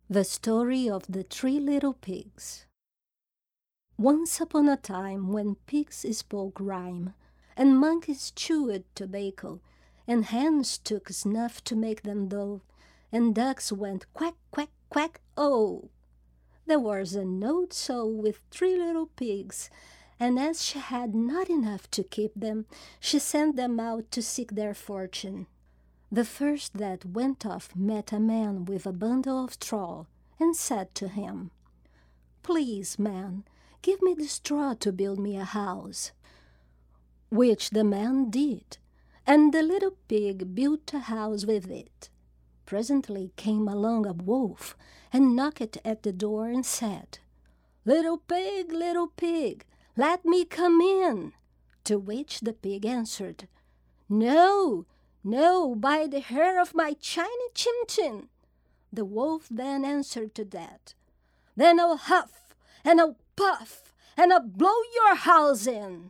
The Story of the Three Little Pigs. Once upon a time, when pigs spoke rhyme, and monkeys chewed tobacco, and hens took snuff to make them dull, and ducks went quack, quack, quack, oh! There was an old soul with three little pigs, and as she had not enough to keep them, she sent them out to seek their fortune. The first that went off met a man with a bundle of straw, and said to him, "Please, man, give me the straw to build me a house." Which the man did, and the little pig built a house with it. Presently came along a wolf, and knocked at the door and said, little pig, let me come in." To which the pig answered, "No, no, by the hair of my shiny chin." The wolf then answered to that, "Then I'll huff, and I'll puff, and I'll blow your house in."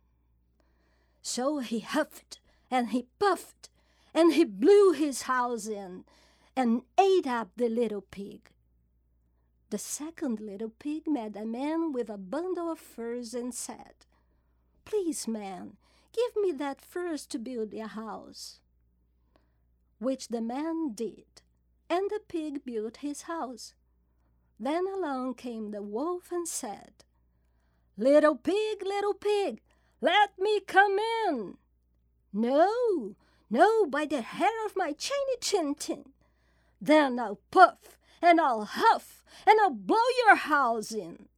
So he huffed, and he puffed, and he blew his house in, and ate up the little pig. The second little pig met a man with a bundle of furs and said, "Please, man, give me that furs to build a house." Which the man did, and the pig built his house. Then along came the wolf and said, little pig, let me come in." "No, no, by the hair of my shiny chin." "Then I'll puff, and I'll huff, and I'll blow your house in."